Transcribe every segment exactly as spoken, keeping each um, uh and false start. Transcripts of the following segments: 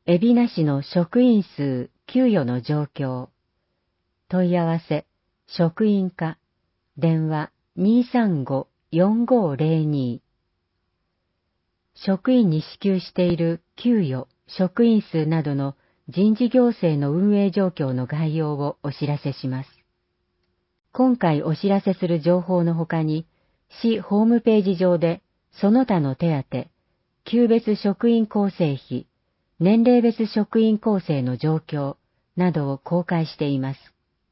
海老名市の職員数給与の状況。問い合わせ、職員課、電話 にーさんごーよんごーぜろに。職員に支給している給与、職員数などの人事行政の運営状況の概要をお知らせします。今回お知らせする情報のほかに、市ホームページ上でその他の手当、級別職員構成費、年齢別職員構成の状況などを公開しています。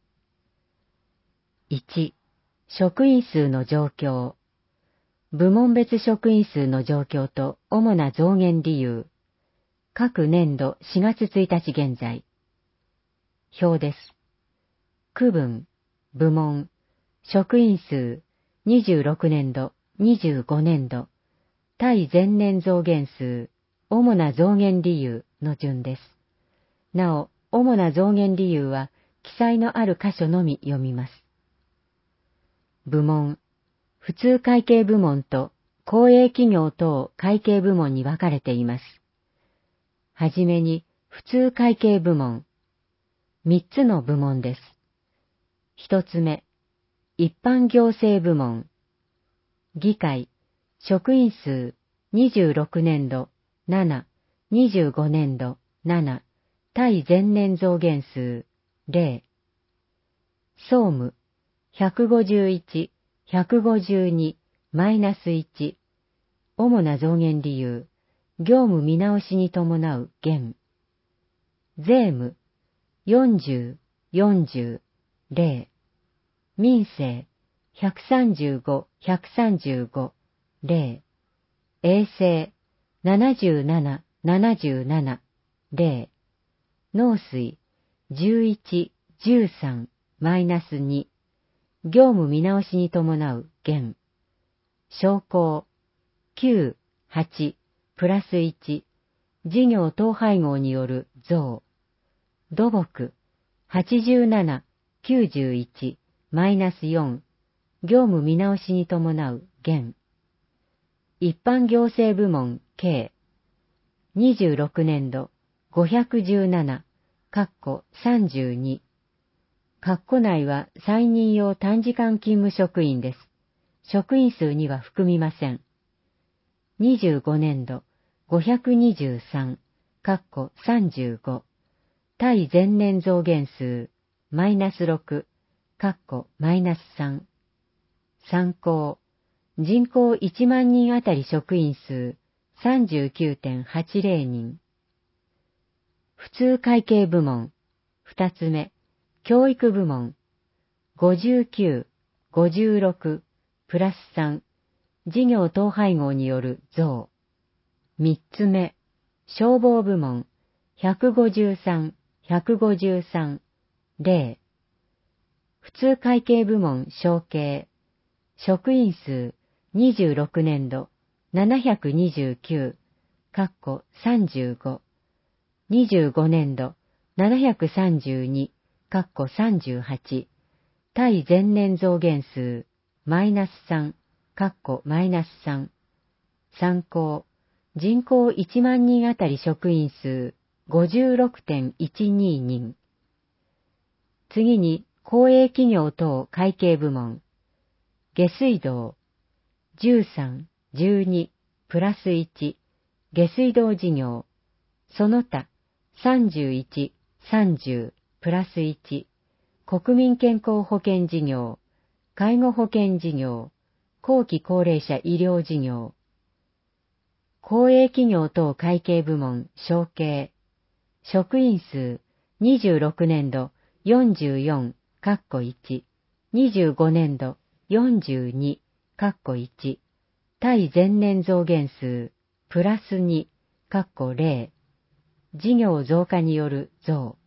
いち、職員数の状況。部門別職員数の状況と主な増減理由。各年度しがつついたち現在。表です。区分、部門、職員数、にじゅうろくねんど、にじゅうごねんど、対前年増減数、主な増減理由の順です。なお、主な増減理由は記載のある箇所のみ読みます。部門、普通会計部門と公営企業等会計部門に分かれています。はじめに、普通会計部門。三つの部門です。一つ目、一般行政部門。議会、職員数、にじゅうろくねんど、なな、にじゅうごねんど、なな、対前年増減数、ゼロ。総務、ひゃくごじゅういち、ひゃくごじゅうに、マイナスいち。主な増減理由、業務見直しに伴う減。税務、よんじゅう、よんじゅう、ゼロ。民生、ひゃくさんじゅうご、ひゃくさんじゅうご、ゼロ。衛生、ななじゅうなな、ななじゅうなな、ゼロ。農水、じゅういち、じゅうさん、マイナスに。業務見直しに伴う減。商工、きゅう、はち、プラスいち。事業統廃合による増。土木、はちじゅうなな、きゅうじゅういち、マイナスよん。業務見直しに伴う減。一般行政部門計。にじゅうろくねんど、ごひゃくじゅうなな、かっこさんじゅうに。括弧内は再任用短時間勤務職員です。職員数には含みません。にじゅうごねんど、ごひゃくにじゅうさん、かっこさんじゅうご。対前年増減数、マイナスろく、かっこマイナスさん。参考、人口いちまんにんあたり職員数 さんじゅうきゅうてんはちぜろ 人。普通会計部門、二つ目、教育部門、ごじゅうきゅう、ごじゅうろく、プラスさん、事業統廃合による増。三つ目、消防部門、ひゃくごじゅうさん、ひゃくごじゅうさん、ゼロ。普通会計部門承継、職員数、にじゅうろくねんど、ななひゃくにじゅうきゅう、かっこさんじゅうご。にじゅうごねんど、ななひゃくさんじゅうに、かっこさんじゅうはち。対前年増減数、マイナスさん、かっこマイナスさん。参考、人口いちまんにんあたり職員数 ごじゅうろくてんいちに 人。次に、公営企業等会計部門。下水道、じゅうさん、じゅうに、プラスいち、下水道事業。その他、さんじゅういち、さんじゅう、プラスいち、国民健康保険事業、介護保険事業、後期高齢者医療事業。公営企業等会計部門承継。職員数、にじゅうろくねんど、よんじゅうよん、かっこいち、にじゅうごねんど、よんじゅうに、かっこいち、対前年増減数、プラスに、かっこゼロ、事業増加による増。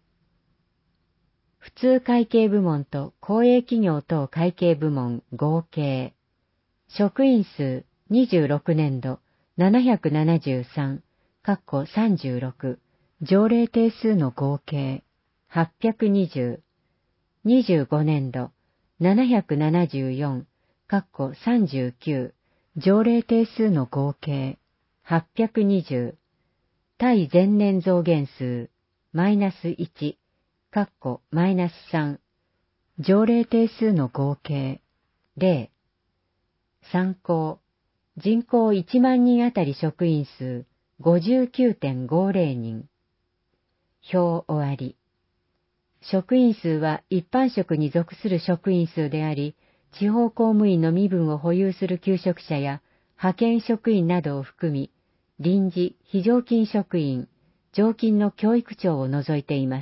普通会計部門と公営企業等会計部門合計。職員数、にじゅうろくねんど、ななひゃくななじゅうさん、かっこさんじゅうろく、条例定数の合計、はっぴゃくにじゅう。にじゅうごねんど、ななひゃくななじゅうよん、かっこさんじゅうきゅう、条例定数の合計、はっぴゃくにじゅう。 対前年増減数、マイナスいち、カッコマイナスさん、条例定数の合計、ゼロ、参考、人口いちまん人あたり職員数 ごじゅうきゅうてんごぜろ 人。表終わり。職員数は一般職に属する職員数であり、地方公務員の身分を保有する求職者や派遣職員などを含み、臨時、非常勤職員、常勤の教育長を除いています。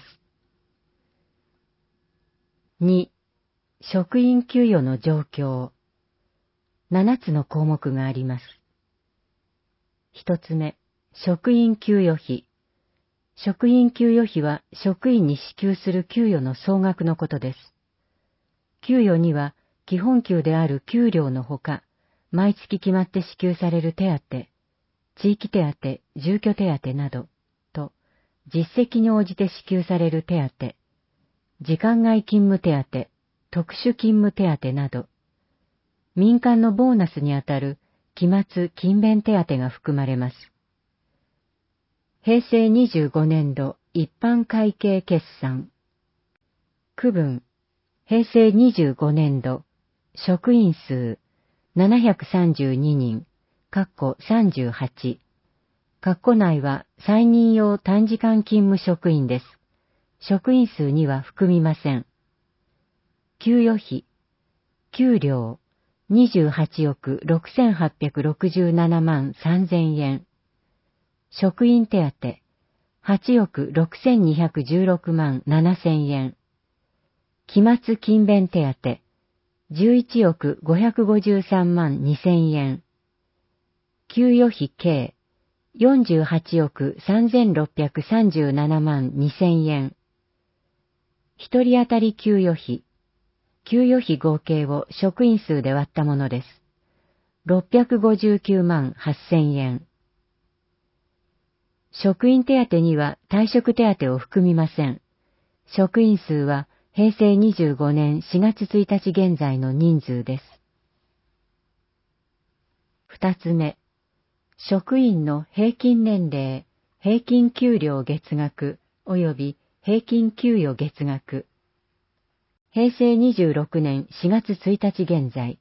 に、職員給与の状況。ななつの項目があります。一つ目、職員給与費。職員給与費は職員に支給する給与の総額のことです。給与には基本給である給料のほか、毎月決まって支給される手当、地域手当、住居手当など、と、実績に応じて支給される手当、時間外勤務手当、特殊勤務手当など、民間のボーナスにあたる期末勤勉手当が含まれます。平成にじゅうごねんど一般会計決算。区分、平成にじゅうごねんど、職員数、ななひゃくさんじゅうににん、かっこさんじゅうはち。かっこ内は再任用短時間勤務職員です。職員数には含みません。給与費、給料、にじゅうはちおくろくせんはっぴゃくろくじゅうななまんさんぜんえん。職員手当、はちおくろくせんにひゃくじゅうろくまんななせんえん。期末勤勉手当、じゅういちおくごひゃくごじゅうさんまんにせんえん。給与費計、よんじゅうはちおくさんぜんろっぴゃくさんじゅうななまんにせんえん。一人当たり給与費、給与費合計を職員数で割ったものです。ろっぴゃくごじゅうきゅうまんはっせんえん。職員手当には退職手当を含みません。職員数は平成にじゅうごねんしがつついたち現在の人数です。二つ目、職員の平均年齢、平均給料月額及び平均給与月額。平成にじゅうろくねんしがつついたち現在。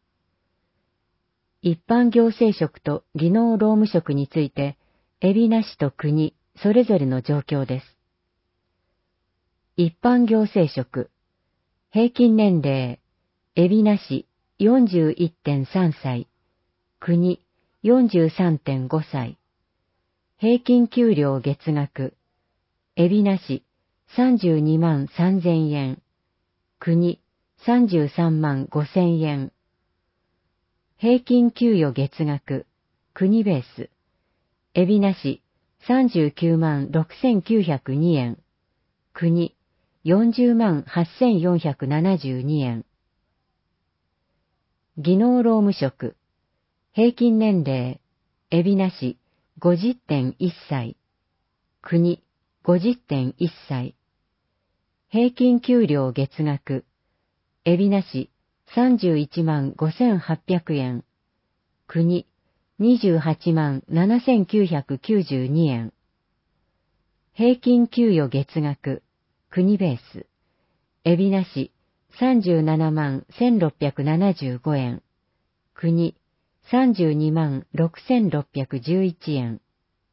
一般行政職と技能労務職について、海老名市と国、それぞれの状況です。一般行政職、平均年齢、海老名市 よんじゅういってんさんさい、国 よんじゅうさんてんごさい。平均給料月額、海老名市さんじゅうにまんさんぜんえん、国さんじゅうさんまんごせんえん。平均給与月額、国ベース、海老名市さんじゅうきゅうまんろくせんきゅうひゃくにえん、国よんじゅうまんはっせんよんひゃくななじゅうにえん。技能労務職、平均年齢、海老名市 ごじゅってんいっさい、国 ごじゅってんいっさい。平均給料月額、海老名市さんじゅういちまんごせんはっぴゃくえん、国にじゅうはちまんななせんきゅうひゃくきゅうじゅうにえん。平均給与月額、国ベース、海老名市さんじゅうななまんせんろっぴゃくななじゅうごえん、国さんじゅうにまんろくせんろっぴゃくじゅういちえん。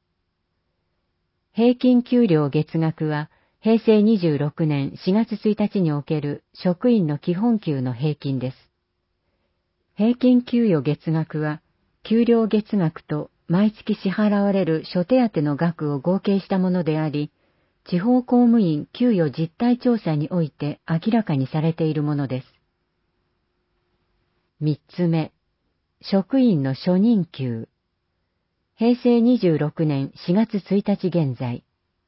平均給料月額は平成にじゅうろくねんしがつついたちにおける職員の基本給の平均です。平均給与月額は給料月額と毎月支払われる諸手当の額を合計したものであり、地方公務員給与実態調査において明らかにされているものです。三つ目、職員の初任給。平成にじゅうろくねんしがつついたち現在。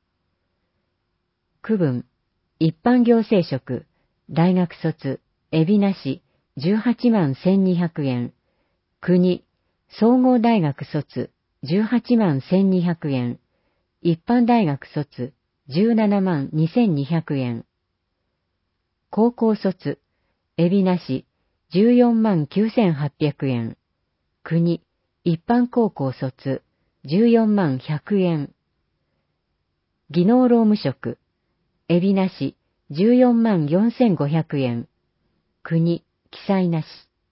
区分、一般行政職、大学卒、海老名市じゅうはちまんせんにひゃくえん、国、総合大学卒じゅうはちまんせんにひゃくえん、一般大学卒じゅうななまんにせんにひゃくえん。高校卒、海老名市じゅうよんまんきゅうせんはっぴゃくえん、国、一般高校卒じゅうよんまんひゃくえん。 技能労務職、海老名市じゅうよんまんよんせんごひゃくえん。国、記載なし。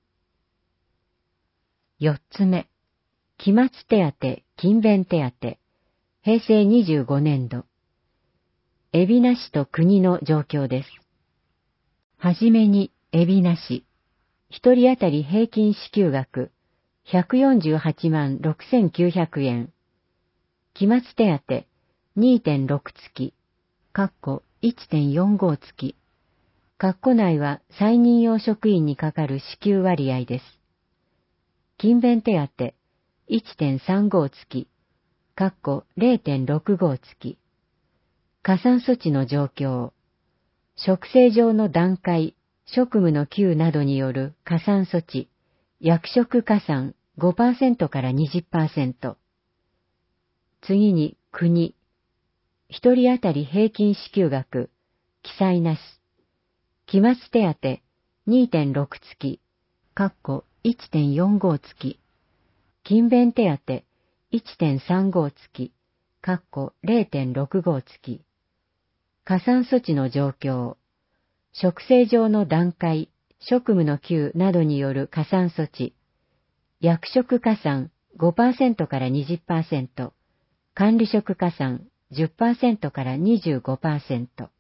四つ目、期末手当、勤勉手当、平成にじゅうごねんど。海老名市と国の状況です。はじめに、海老名市。一人当たり平均支給額、ひゃくよんじゅうはちまんろくせんきゅうひゃくえん。期末手当、にてんろく 月、かっこ いってんよんご 月。括弧内は再任用職員にかかる支給割合です。勤勉手当、いってんさんご 月、かっこ れいてんろくご 月。加算措置の状況。職制上の段階、職務の級などによる加算措置、役職加算 ごパーセント から にじゅっパーセント。次に国。一人当たり平均支給額、記載なし。期末手当 にてんろく 月、かっこ いってんよんご 月。勤勉手当 いってんさんご 月、かっこ れいてんろくご 月。加算措置の状況。職制上の段階、職務の級などによる加算措置。役職加算 ごパーセント から にじゅっパーセント。管理職加算 じゅっパーセント から にじゅうごパーセント。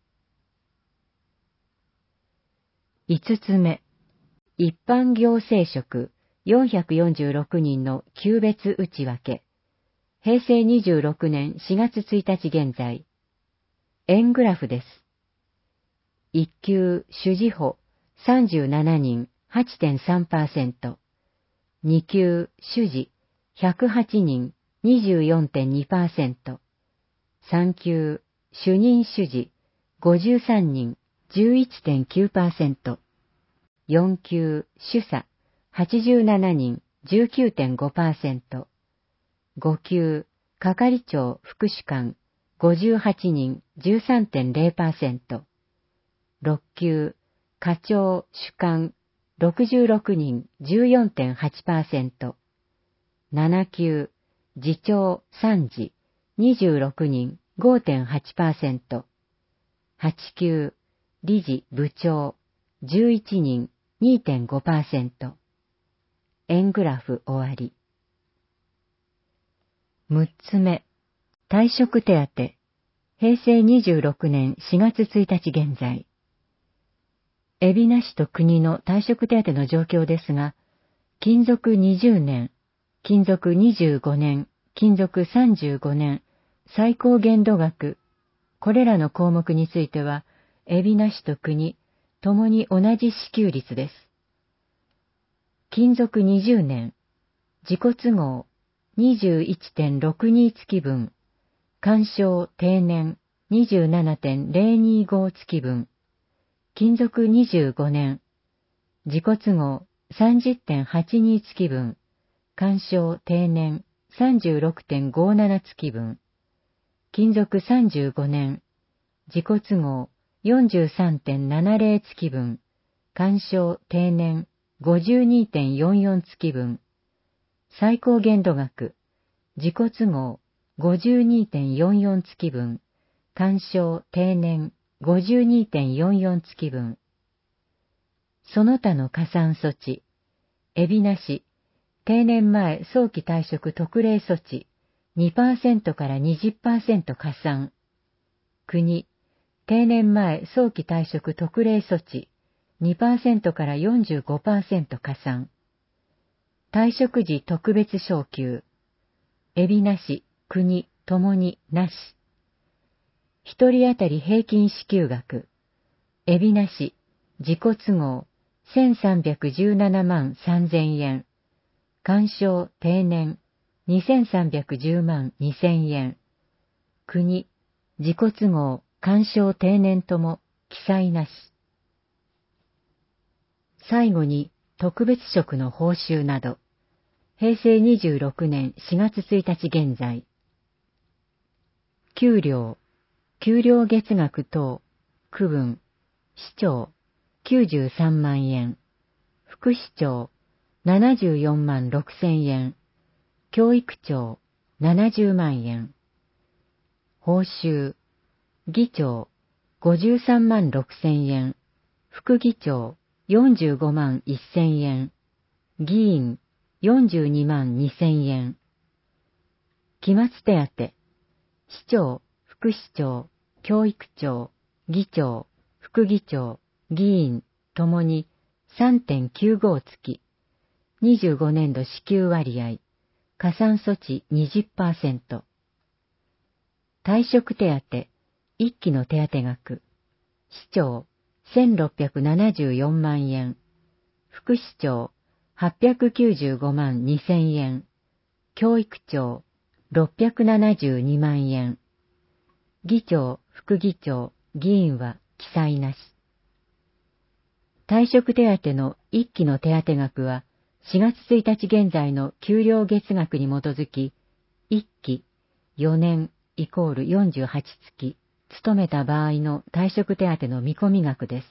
五つ目。一般行政職よんひゃくよんじゅうろくにんの級別内訳。平成にじゅうろくねんしがつついたち現在。円グラフです。一級主事補さんじゅうななにん はちてんさんパーセント。二級主事ひゃくはちにん にじゅうよんてんにパーセント。三級主任主事ごじゅうさんにん じゅういってんきゅうパーセント。四級主査はちじゅうななにん じゅうきゅうてんごパーセント。五級係長副主幹ごじゅうはちにん じゅうさんてんれいパーセント。六級課長主幹ろくじゅうろくにん じゅうよんてんはちパーセント。七級次長参事にじゅうろくにん ごてんはちパーセント。八級理事部長じゅういちにん にてんごパーセント。円グラフ終わり。六つ目。退職手当。平成にじゅうろくねんしがつついたち現在。海老名市と国の退職手当の状況ですが、勤続にじゅうねん、勤続にじゅうごねん、勤続さんじゅうごねん、最高限度額、これらの項目については、海老名市と国、ともに同じ支給率です。勤続にじゅうねん、自己都合 にじゅういってんろくに 月分、干渉定年 にじゅうななてんれいにご 月分、勤続にじゅうごねん、自己都合 さんじゅってんはちに 月分、干渉定年 さんじゅうろくてんごなな 月分、勤続さんじゅうごねん、自己都合 よんじゅうさんてんななぜろ 月分、干渉定年 ごじゅうにてんよんよん 月分、最高限度額、自己都合 ごじゅうにてんよんよん 月分、干渉定年 ごじゅうにてんよんよん 月分。その他の加算措置、海老名市、定年前早期退職特例措置 にパーセント から にじゅっパーセント 加算。国、定年前早期退職特例措置 にパーセント から よんじゅうごパーセント 加算。退職時特別昇給、海老名市、国ともになし。一人当たり平均支給額、海老名市、自己都合せんさんびゃくじゅうななまんさんぜんえん、干渉定年にせんさんびゃくじゅうまんにせんえん、国、自己都合干渉定年とも記載なし。最後に特別職の報酬など、平成にじゅうろくねんしがつついたち現在。給料、給料月額等、区分、市長、きゅうじゅうさんまんえん、副市長、ななじゅうよんまんろくせんえん、教育長、ななじゅうまんえん。報酬、 議長ごじゅうさんまんろくせんえん、副議長よんじゅうごまんせんえん、議員よんじゅうにまんにせんえん。期末手当、市長、副市長、教育長、議長、副議長、議員ともに さんてんきゅうご 月、にじゅうごねんど支給割合、加算措置 にじゅっパーセント。退職手当、一期の手当額、市長せんろっぴゃくななじゅうよんまんえん、副市長はっぴゃくきゅうじゅうごまんにせんえん、教育長ろっぴゃくななじゅうにまんえん、議長、副議長、議員は記載なし。退職手当の一期の手当額はしがつついたち現在の給料月額に基づき、一期よねんイコールよんじゅうはちつき、勤めた場合の退職手当の見込み額です。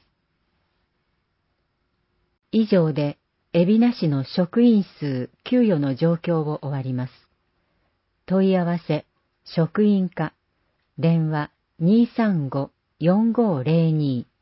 以上で、海老名市の職員数、給与の状況を終わります。問い合わせ、職員課、電話 にーさんご よんごーぜろに